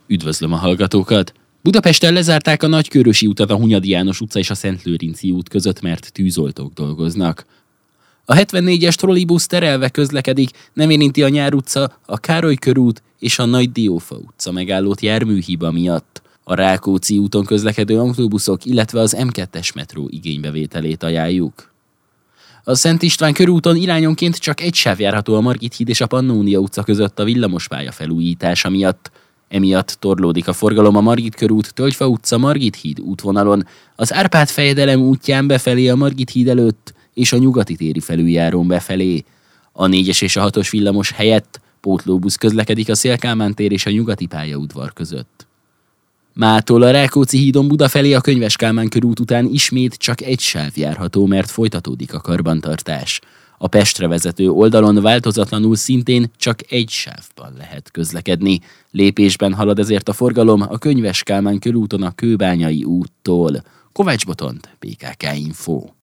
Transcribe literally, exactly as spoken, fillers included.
Üdvözlöm a hallgatókat! Budapesten lezárták a Nagykőrösi utat a Hunyadi János utca és a Szentlőrinci út között, mert tűzoltók dolgoznak. A hetvennégyes trollibusz terelve közlekedik, nem érinti a Nyár utca, a Károly körút és a Nagy Diófa utca megállót járműhiba miatt. A Rákóczi úton közlekedő autóbuszok, illetve az em kettes metró igénybevételét ajánljuk. A Szent István körúton irányonként csak egy sáv járható a Margit híd és a Pannónia utca között a villamospálya felújítása miatt. Emiatt torlódik a forgalom a Margit körút, Tölgyfa utca, Margit híd útvonalon, az Árpád fejedelem útján befelé a Margit híd előtt és a Nyugati téri felüljárón befelé. A négyes és a hatos villamos helyett pótlóbusz közlekedik a Széll-Kálmán tér és a Nyugati pályaudvar között. Mától a Rákóczi hídon Buda felé a Könyves Kálmán körút után ismét csak egy sáv járható, mert folytatódik a karbantartás. A Pestre vezető oldalon változatlanul szintén csak egy sávban lehet közlekedni. Lépésben halad ezért a forgalom a Könyves Kálmán körúton a Kőbányai úttól. Kovács Botond, bé ká ká Info.